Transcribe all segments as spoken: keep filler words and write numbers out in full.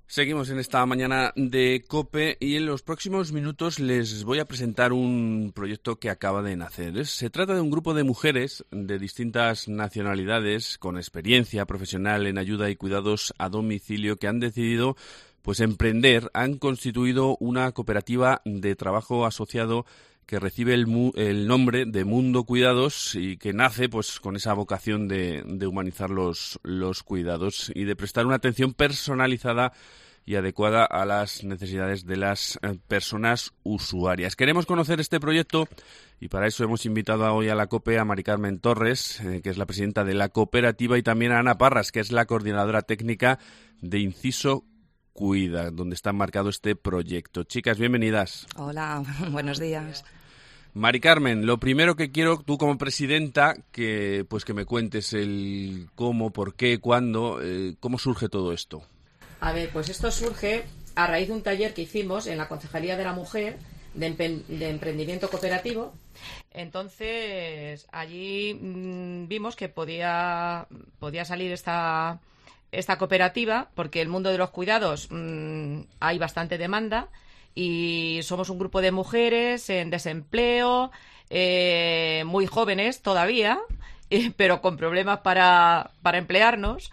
Seguimos en esta mañana de COPE y en los próximos minutos les voy a presentar un proyecto que acaba de nacer. Se trata de un grupo de mujeres de distintas nacionalidades con experiencia profesional en ayuda y cuidados a domicilio que han decidido pues emprender, han constituido una cooperativa de trabajo asociado que recibe el, mu- el nombre de Mundo Cuidados y que nace pues con esa vocación de, de humanizar los, los cuidados y de prestar una atención personalizada y adecuada a las necesidades de las eh, personas usuarias. Queremos conocer este proyecto y para eso hemos invitado hoy a la COPE a Mari Carmen Torres, eh, que es la presidenta de la cooperativa, y también a Ana Parras, que es la coordinadora técnica de Inciso Cuida, donde está marcado este proyecto. Chicas, bienvenidas. Hola, buenos días. Mari Carmen, lo primero que quiero, tú como presidenta, que pues que me cuentes el cómo, por qué, cuándo, eh, cómo surge todo esto. A ver, pues esto surge a raíz de un taller que hicimos en la Concejalía de la Mujer de, empe- de Emprendimiento Cooperativo. Entonces, allí mmm, vimos que podía, podía salir esta, esta cooperativa porque el mundo de los cuidados mmm, hay bastante demanda y somos un grupo de mujeres en desempleo, eh, muy jóvenes todavía, eh, pero con problemas para, para emplearnos.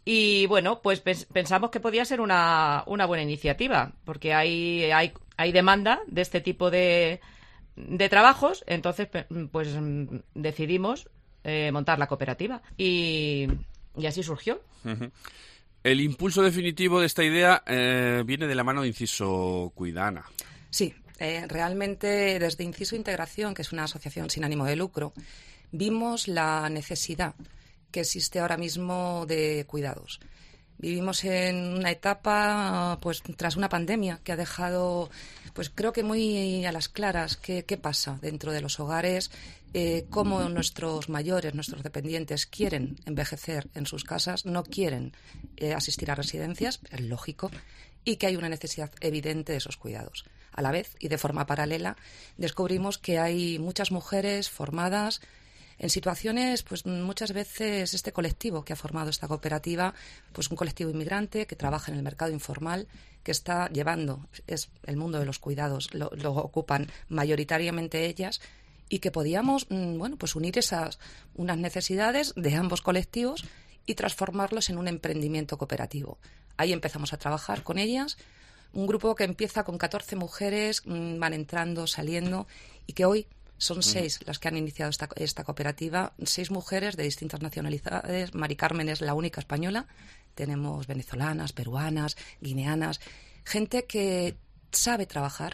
Y bueno, pues pens- pensamos que podía ser una, una buena iniciativa, porque hay, hay, hay demanda de este tipo de, de trabajos, entonces pues decidimos eh, montar la cooperativa y, y así surgió. Uh-huh. El impulso definitivo de esta idea eh, viene de la mano de Inciso Cuidana. Sí, eh, realmente desde Inciso Integración, que es una asociación sin ánimo de lucro, vimos la necesidad que existe ahora mismo de cuidados. Vivimos en una etapa, pues tras una pandemia que ha dejado, pues creo que muy a las claras qué, qué pasa dentro de los hogares, eh, cómo nuestros mayores, nuestros dependientes quieren envejecer en sus casas, no quieren eh, asistir a residencias, es lógico, y que hay una necesidad evidente de esos cuidados. A la vez, y de forma paralela, descubrimos que hay muchas mujeres formadas en situaciones, pues muchas veces este colectivo que ha formado esta cooperativa, pues un colectivo inmigrante que trabaja en el mercado informal, que está llevando, es el mundo de los cuidados, lo, lo ocupan mayoritariamente ellas, y que podíamos, bueno, pues unir esas unas necesidades de ambos colectivos y transformarlos en un emprendimiento cooperativo. Ahí empezamos a trabajar con ellas, un grupo que empieza con catorce mujeres, van entrando, saliendo, y que hoy son seis las que han iniciado esta, esta cooperativa, seis mujeres de distintas nacionalidades. Mari Carmen es la única española. Tenemos venezolanas, peruanas, guineanas, gente que sabe trabajar,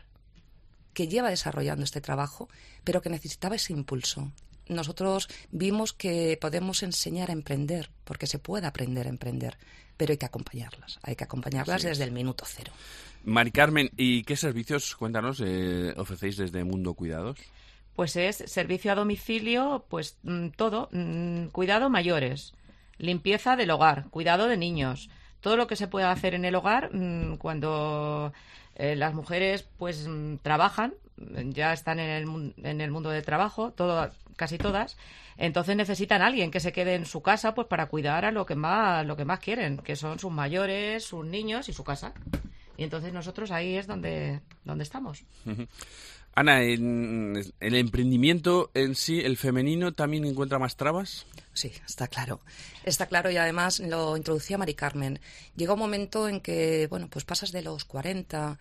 que lleva desarrollando este trabajo, pero que necesitaba ese impulso. Nosotros vimos que podemos enseñar a emprender, porque se puede aprender a emprender, pero hay que acompañarlas, hay que acompañarlas sí. desde el minuto cero. Mari Carmen, ¿y qué servicios, cuéntanos, eh, ofrecéis desde Mundo Cuidados? Pues es servicio a domicilio, pues todo, cuidado mayores, limpieza del hogar, cuidado de niños, todo lo que se pueda hacer en el hogar cuando eh, las mujeres pues trabajan, ya están en el, en el mundo del trabajo, todo, casi todas, entonces necesitan a alguien que se quede en su casa pues para cuidar a lo que más, lo que más quieren, que son sus mayores, sus niños y su casa. Y entonces nosotros ahí es donde, donde estamos. Uh-huh. Ana, ¿en el emprendimiento en sí, el femenino también encuentra más trabas? Sí, está claro. Está claro y además lo introducía Mari Carmen. Llega un momento en que, bueno, pues pasas de los cuarenta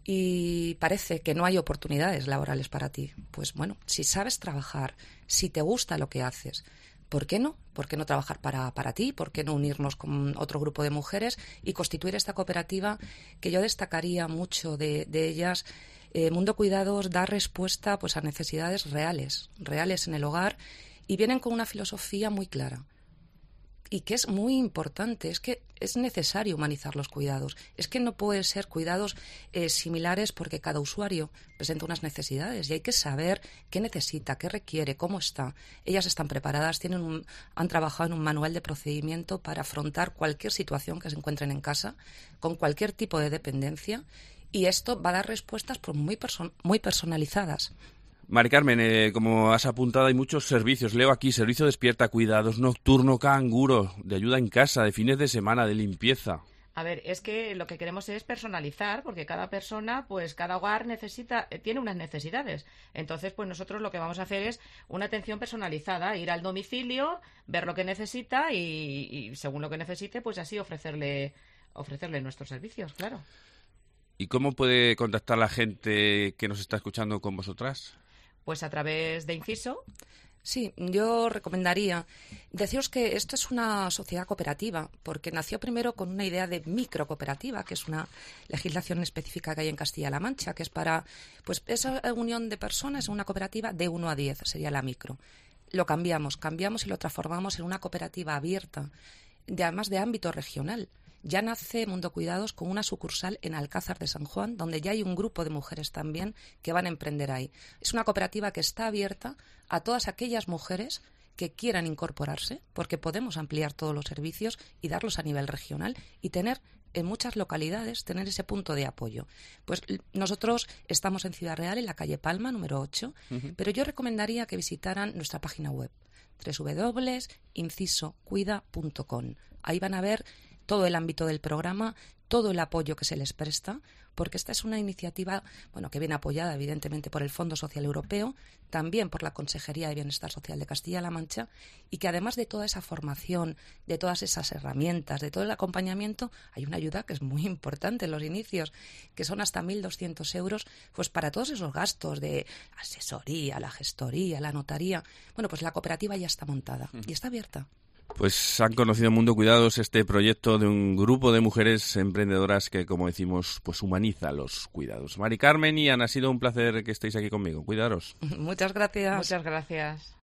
y parece que no hay oportunidades laborales para ti. Pues bueno, si sabes trabajar, si te gusta lo que haces, ¿por qué no? ¿Por qué no trabajar para, para ti? ¿Por qué no unirnos con otro grupo de mujeres y constituir esta cooperativa que yo destacaría mucho de, de ellas? Eh, Mundo Cuidados da respuesta pues a necesidades reales, reales en el hogar, y vienen con una filosofía muy clara. Y que es muy importante, es que es necesario humanizar los cuidados. Es que no pueden ser cuidados eh, similares porque cada usuario presenta unas necesidades y hay que saber qué necesita, qué requiere, cómo está. Ellas están preparadas, tienen un, han trabajado en un manual de procedimiento para afrontar cualquier situación que se encuentren en casa, con cualquier tipo de dependencia, y esto va a dar respuestas pues, muy, perso- muy personalizadas. Mari Carmen, eh, como has apuntado, hay muchos servicios. Leo aquí, servicio despierta, cuidados, nocturno, canguro, de ayuda en casa, de fines de semana, de limpieza. A ver, es que lo que queremos es personalizar, porque cada persona, pues cada hogar necesita, tiene unas necesidades. Entonces, pues nosotros lo que vamos a hacer es una atención personalizada, ir al domicilio, ver lo que necesita y, y según lo que necesite, pues así ofrecerle, ofrecerle nuestros servicios, claro. ¿Y cómo puede contactar la gente que nos está escuchando con vosotras? Pues a través de Inciso. Sí, yo recomendaría deciros que esto es una sociedad cooperativa, porque nació primero con una idea de microcooperativa, que es una legislación específica que hay en Castilla-La Mancha, que es para pues esa unión de personas en una cooperativa de uno a diez, sería la micro. Lo cambiamos, cambiamos y lo transformamos en una cooperativa abierta, de, además de ámbito regional. Ya nace Mundo Cuidados con una sucursal en Alcázar de San Juan, donde ya hay un grupo de mujeres también que van a emprender ahí. Es una cooperativa que está abierta a todas aquellas mujeres que quieran incorporarse, porque podemos ampliar todos los servicios y darlos a nivel regional y tener en muchas localidades, tener ese punto de apoyo. Pues nosotros estamos en Ciudad Real, en la calle Palma, número ocho, uh-huh. pero yo recomendaría que visitaran nuestra página web, doble u doble u doble u punto inciso cuida punto com. Ahí van a ver todo el ámbito del programa, todo el apoyo que se les presta, porque esta es una iniciativa, bueno, que viene apoyada evidentemente por el Fondo Social Europeo, también por la Consejería de Bienestar Social de Castilla-La Mancha, y que además de toda esa formación, de todas esas herramientas, de todo el acompañamiento, hay una ayuda que es muy importante en los inicios, que son hasta mil doscientos euros, pues para todos esos gastos de asesoría, la gestoría, la notaría. Bueno, pues la cooperativa ya está montada y está abierta. Pues han conocido en Mundo Cuidados este proyecto de un grupo de mujeres emprendedoras que, como decimos, pues humaniza los cuidados. Mari Carmen y Ana, ha sido un placer que estéis aquí conmigo. Cuidaros. Muchas gracias. Muchas gracias.